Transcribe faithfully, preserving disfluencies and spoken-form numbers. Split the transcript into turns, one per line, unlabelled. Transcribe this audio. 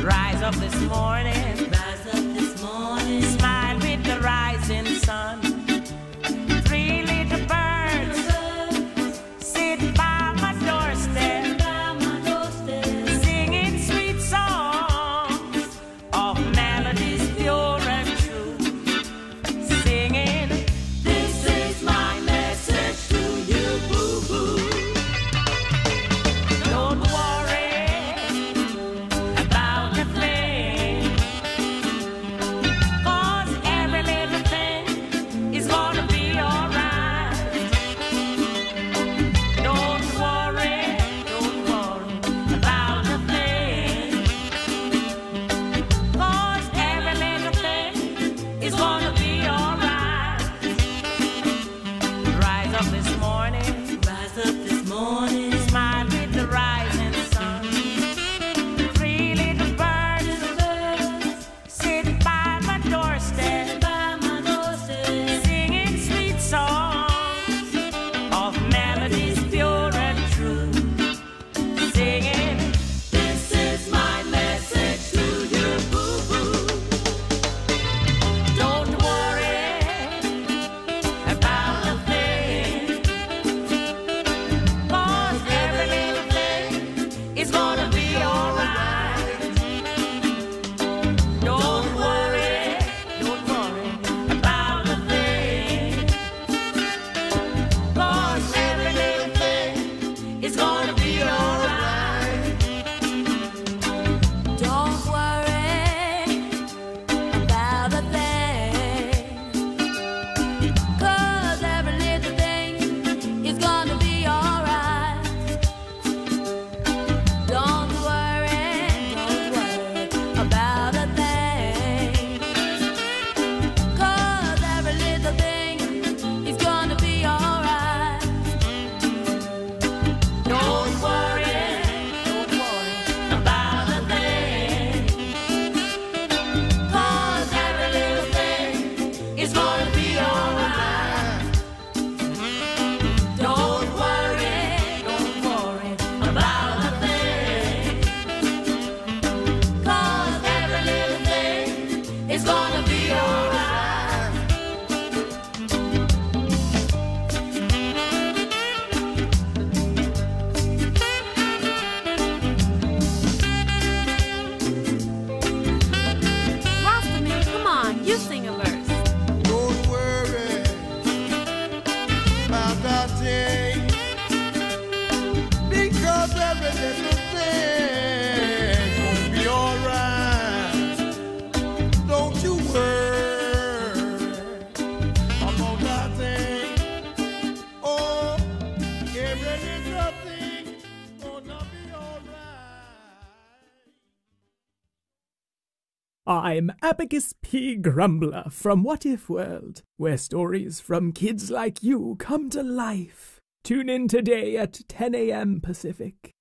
Rise up this morning,
rise up this morning,
smile with the rising sun. Three little birds sit by my doorstep, singing sweet songs of melodies pure and true. Singing,
this is my message to you.
don't worry about a thing, 'cause every little thing is gonna be alright. Don't worry, don't worry about a thing, 'cause every little thing is gonna be alright. Rise up this morning,
Rise up this morning,
smile with the rising sun. Three little birds sit by my doorstep,
by my doorstep,
singing sweet songs of melodies pure and true. Singing,
this is my message to you.
don't worry about a thing, 'cause every little thing is gonna be alright. Don't worry, don't worry about a thing, 'cause every little thing is gonna be alright.
Don't worry about a thing, 'cause every little thing is gonna be alright. Don't worry, don't worry about a thing, 'cause every little thing is gonna be alright.
Don't worry, don't worry about a thing, 'cause every little thing is gonna be alright. Don't worry, don't worry about a thing, 'cause every little thing is gonna be alright.
Rostamere, come on, you sing a verse.
Don't worry about that thing, because every little thing gonna be alright. Don't you worry about that thing. Oh, every little thing gonna be alright.
I'm Abacus P. Grumbler from What If World, where stories from kids like you come to life. Tune in today at ten a.m. Pacific.